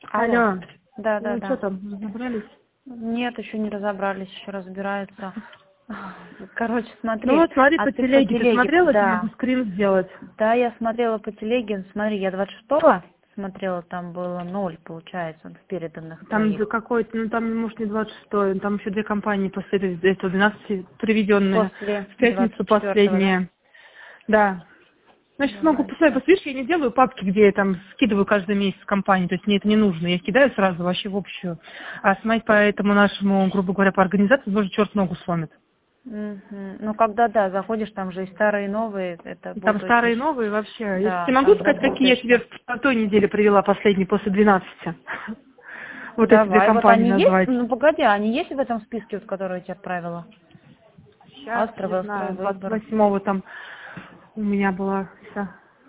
Алло. Алло. Да, Ну да. что там, разобрались? Нет, еще не разобрались, еще разбираются. Короче, Ну смотри. вот смотри А по ты по телеге. Ты телеге, смотрела, я да. могу скрин сделать. Да, я смотрела по телеге. Смотри, я 26-го смотрела, там было 0, получается, в переданных Там за твоих. какой-то, ну там, может, не 26-й, там еще две компании после этого 12 приведенные. После В пятницу 24-го, да? последняя. Да. Значит, могу Давай посмотреть. сейчас. Просто видишь, я не делаю папки, где я там скидываю каждый месяц компании, то есть мне это не нужно. Я кидаю сразу вообще в общую. А смотреть по этому нашему, грубо говоря, по организации, тоже черт ногу сломит. Мгм. Ну, когда, да, заходишь, там же и старые, и новые, это Там будет старые и очень... новые вообще. Я тебе Да, могу там сказать, какие я тебе запутаешься. в той неделе привела последние после 12? Вот эти две Давай, вот компании они есть? назвать. Ну, погоди, они есть в этом списке, вот, который я тебе отправила? Сейчас, Астра, не Велстрой, знаю, Выбор. 28-го там у меня была вся.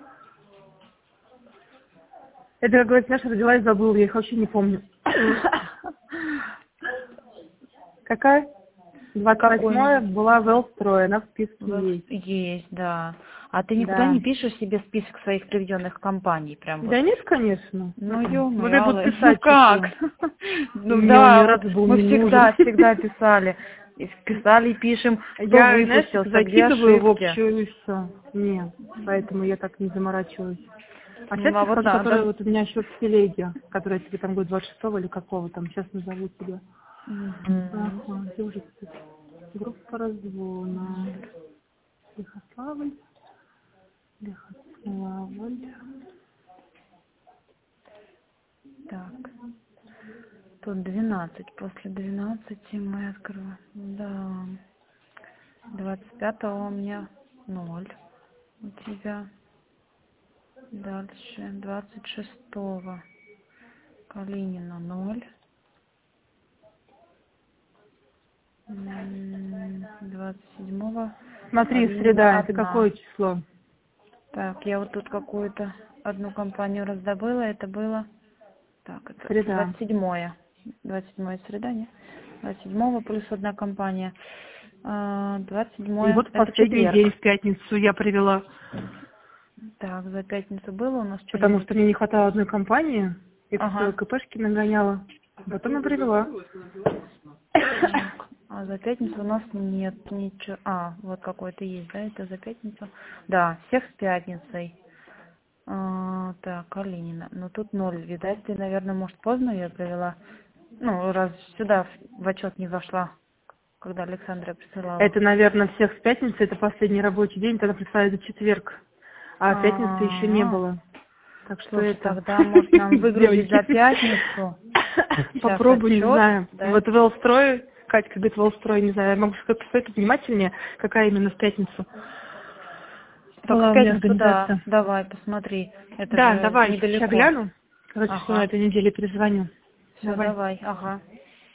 Это, как говорится, наша родилась, забыл, я их вообще не помню. Какая? Какой 28-я была Велстрой, она в списке есть. есть, да. А ты никуда Да. не пишешь себе список своих приведенных компаний, прям вот? Да нет, конечно. Ну, ё-моё, Вот я буду Алла, ну писать как? еще. Ну Мне он ни да, вот разу был мы не нужен. всегда писали. И писали и пишем, кто Я, знаешь, это выпустился, где закидываю в ошибки. общую и все. Нет, поэтому я так не заморачиваюсь. А Ну, сейчас а я вот скажу, которая надо. вот у меня еще в телеге, которая тебе там будет 26-го или какого там, сейчас назову тебе. Мгм. Ага, где уже тут? Группа разгона. Лихославль. Лихославль. Так, тут 12. После 12 мы открываем. Да. 25-го у меня 0. У тебя дальше 26-го Калинина 0. 27-го Смотри, Калинина среда, это 1. какое число? Так, я вот тут какую-то одну компанию раздобыла. Это было... Так, это Среда. 27-е. 27-е среда, нет? 27-го плюс одна компания. И 27-е вот это последний день четверг. в пятницу я привела, Так, за пятницу было у нас потому что-нибудь? что мне не хватало одной компании. Я все Ага. КПшки нагоняла. Потом я привела. Так, а за пятницу у нас нет ничего. А, вот какой-то есть, да, это за пятницу? Да, всех с пятницей. Так, Калинина. Ну тут 0. Видать, ты, наверное, может, поздно ее привела. Ну, раз сюда в отчет не вошла, когда Александра присылала. Это, наверное, всех с пятницы, это последний рабочий день, тогда представили за четверг. А пятницы еще не А, было. Так что слушай, это, тогда может нам выгрузить за девочки, пятницу. Сейчас попробуй, не отчет, знаю. да? Вот Велстрой, Катька говорит, Велстрой, не знаю, я могу сказать, посмотреть внимательнее, какая именно в пятницу. Только в Была у меня пятницу сюда. организация. Давай, посмотри. Это Да, же давай, сейчас недалеко. гляну. Короче, что на Ага. этой неделе перезвоню. Все, Давай. давай. Ага.